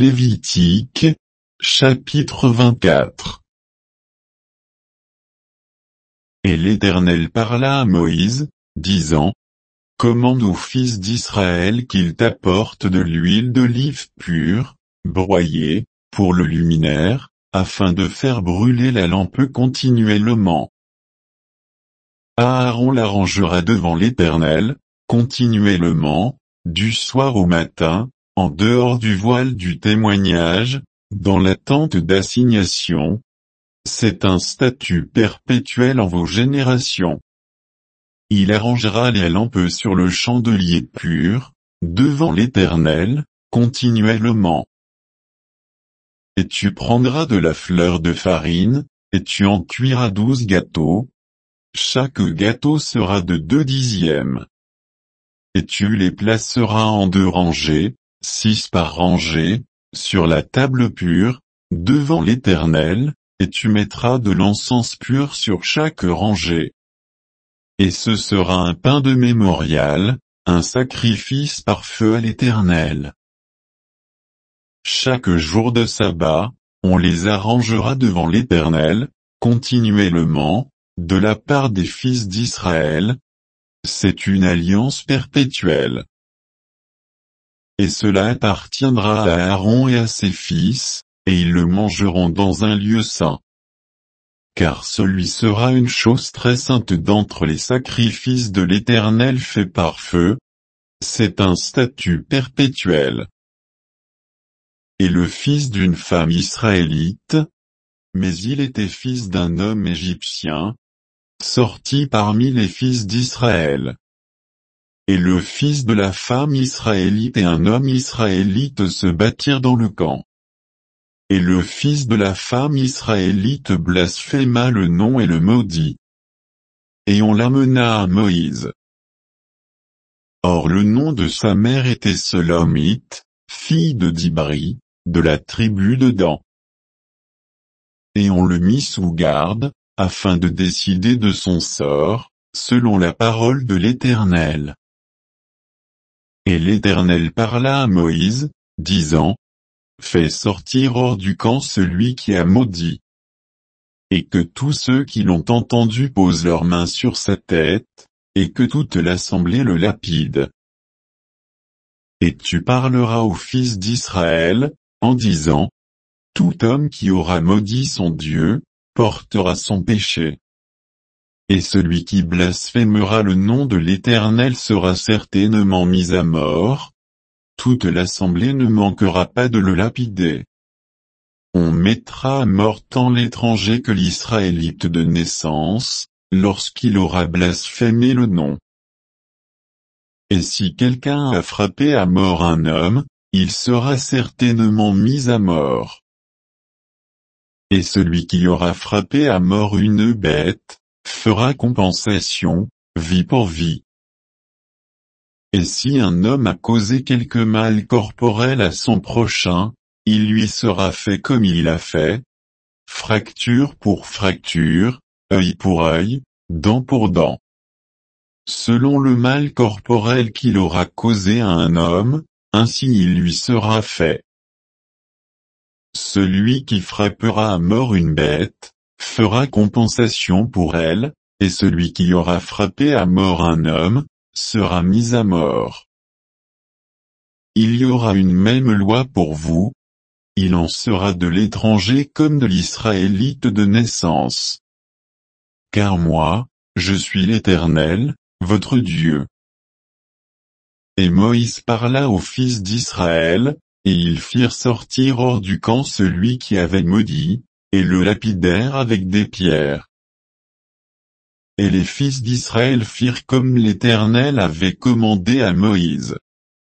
Lévitique, chapitre 24. Et l'Éternel parla à Moïse, disant, commande aux fils d'Israël qu'ils t'apportent de l'huile d'olive pure, broyée, pour le luminaire, afin de faire brûler la lampe continuellement. Aaron l'arrangera devant l'Éternel, continuellement, du soir au matin, en dehors du voile du témoignage, dans la tente d'assignation. C'est un statut perpétuel en vos générations. Il arrangera les lampes sur le chandelier pur, devant l'Éternel, continuellement. Et tu prendras de la fleur de farine, et tu en cuiras 12 gâteaux. Chaque gâteau sera de 2/10. Et tu les placeras en 2 rangées, 6 par rangée, sur la table pure, devant l'Éternel, et tu mettras de l'encens pur sur chaque rangée. Et ce sera un pain de mémorial, un sacrifice par feu à l'Éternel. Chaque jour de sabbat, on les arrangera devant l'Éternel, continuellement, de la part des fils d'Israël. C'est une alliance perpétuelle. Et cela appartiendra à Aaron et à ses fils, et ils le mangeront dans un lieu saint. Car celui sera une chose très sainte d'entre les sacrifices de l'Éternel faits par feu. C'est un statut perpétuel. Et le fils d'une femme israélite, mais il était fils d'un homme égyptien, sorti parmi les fils d'Israël. Et le fils de la femme israélite et un homme israélite se battirent dans le camp. Et le fils de la femme israélite blasphéma le nom et le maudit. Et on l'amena à Moïse. Or le nom de sa mère était Selomite, fille de Dibri, de la tribu de Dan. Et on le mit sous garde, afin de décider de son sort, selon la parole de l'Éternel. Et l'Éternel parla à Moïse, disant, fais sortir hors du camp celui qui a maudit. Et que tous ceux qui l'ont entendu posent leurs mains sur sa tête, et que toute l'assemblée le lapide. Et tu parleras aux fils d'Israël, en disant, tout homme qui aura maudit son Dieu, portera son péché. Et celui qui blasphémera le nom de l'Éternel sera certainement mis à mort. Toute l'assemblée ne manquera pas de le lapider. On mettra à mort tant l'étranger que l'Israélite de naissance, lorsqu'il aura blasphémé le nom. Et si quelqu'un a frappé à mort un homme, il sera certainement mis à mort. Et celui qui aura frappé à mort une bête, fera compensation, vie pour vie. Et si un homme a causé quelque mal corporel à son prochain, il lui sera fait comme il a fait, fracture pour fracture, œil pour œil, dent pour dent. Selon le mal corporel qu'il aura causé à un homme, ainsi il lui sera fait. Celui qui frappera à mort une bête, fera compensation pour elle, et celui qui aura frappé à mort un homme, sera mis à mort. Il y aura une même loi pour vous. Il en sera de l'étranger comme de l'Israélite de naissance. Car moi, je suis l'Éternel, votre Dieu. Et Moïse parla aux fils d'Israël, et ils firent sortir hors du camp celui qui avait maudit, et le lapidèrent avec des pierres. Et les fils d'Israël firent comme l'Éternel avait commandé à Moïse.